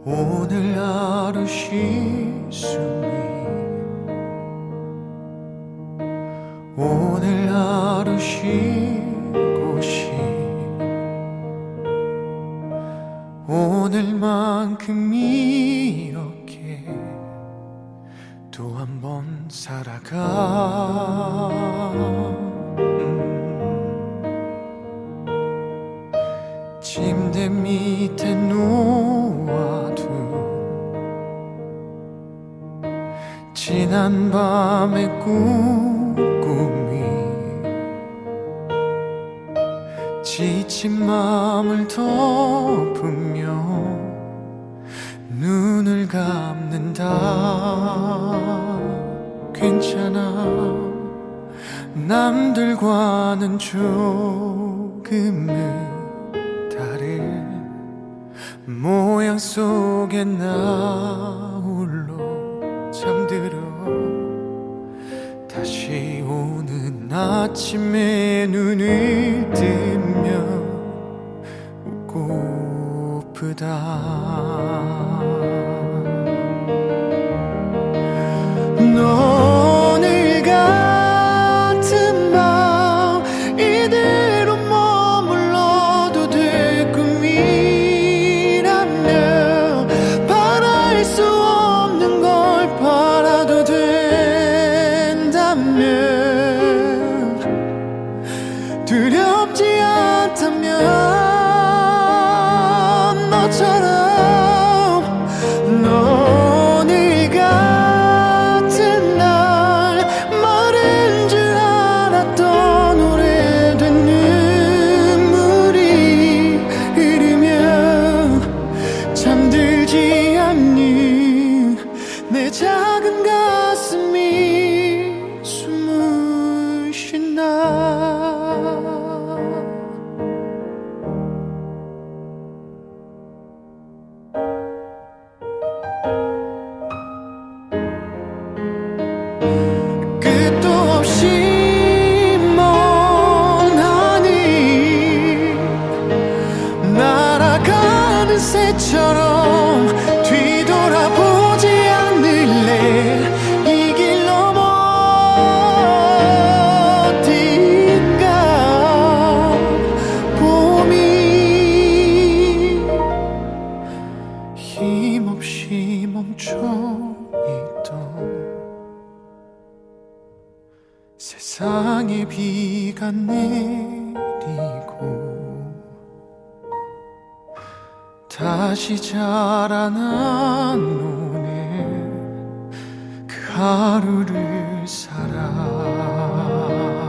오늘 하루 쉴수니 오늘 하루 쉴 곳이 오늘만큼 이렇게 또 한 번 살아가 침대 밑에 놓아둔 지난 밤의 꿈꾸미 지친 마음을 덮으며 눈을 감는다. 괜찮아, 남들과는 조금은 다른 모양 속에 나 홀로 잠들어 다시 오는 아침에 눈을 뜨면 웃고프다. 오늘 같은 밤 이대로 머물러도 될 꿈이라면 바랄 수 없는 걸 바라도 된다면 두렵지 않다면 너처럼 오늘 같은 날 마른 줄 알았던 오래된 눈물이 흐르면 잠들지 않는 내 작은 가슴이 숨을 쉰다. 끝도 없이 먼 하늘 날아가는 새처럼 뒤돌아보지 않을래. 이 길 넘어 어딘가 봄이 힘없이 멈춰있던 세상에 비가 내리고 다시 자라난 오늘 그 하루를 살아.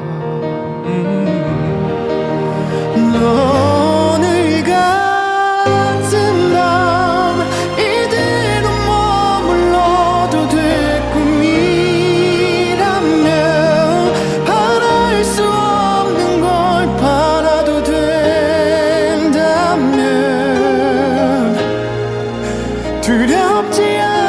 오늘 같은 밤 이대로 머물러도 될 꿈이라면 바랄 수 없는 걸 바라도 된다면 두렵지 않아